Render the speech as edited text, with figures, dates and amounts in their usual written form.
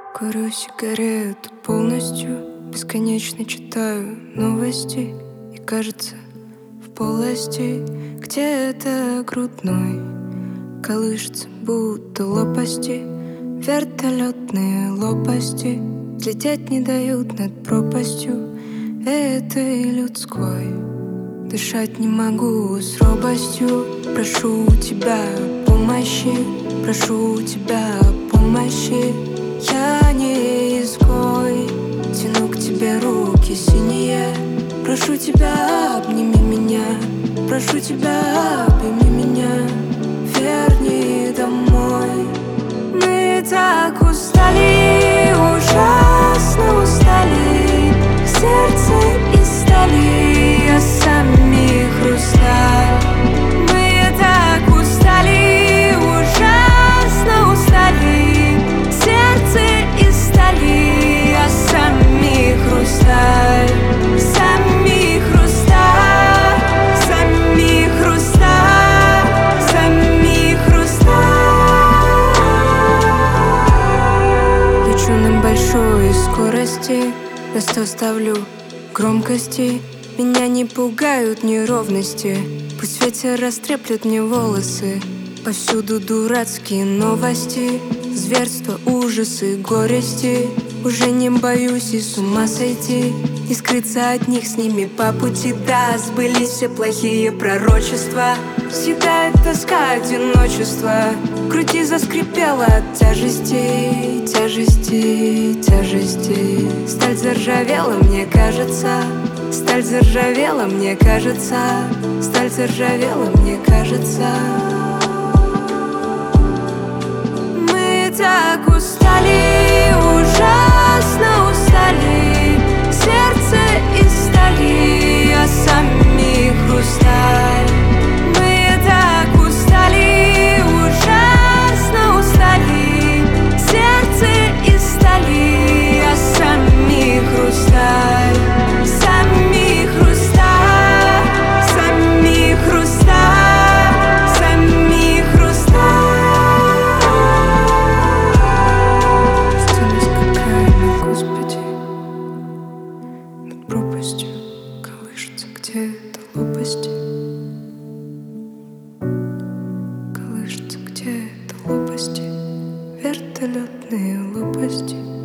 Курю сигарету полностью, бесконечно читаю новости. И кажется, в полости где-то грудной колышется, будто лопасти, вертолетные лопасти. Взлететь не дают над пропастью этой людской. Дышать не могу с робостью. Прошу у тебя помощи, прошу у тебя помощи. Я не изгой, тяну к тебе руки синие. Прошу тебя, обними меня, прошу тебя, обними меня, верни домой. Мы так устали, ужасно устали, сердце из стали, а сами хрусталь. Мы так устали, ужасно устали, сердце из стали, а сами хрусталь. Сами хрусталь, сами хрусталь, сами хрусталь. Лечу на большой скорости, на 100 ставлю громкости. Меня не пугают неровности, пусть ветер растреплет мне волосы. Повсюду дурацкие новости, зверства, ужасы, горести. Уже не боюсь и с ума сойти, не скрыться от них, с ними по пути. Да, сбылись все плохие пророчества, съедает тоска, одиночество. В груди заскрипела от тяжести, тяжести, тяжести. Сталь заржавела, мне кажется, сталь заржавела, мне кажется, сталь заржавела, мне кажется. Мы так устали, ужасно устали, сердце из стали, а сами хрусталь. Мы так устали, ужасно устали, сердце из стали, а сами хрусталь. Сами хрусталь, сами хрусталь, сами хрусталь. Пропастью колышется где-то лопасти, колышется где-то лопасти, вертолетные лопасти.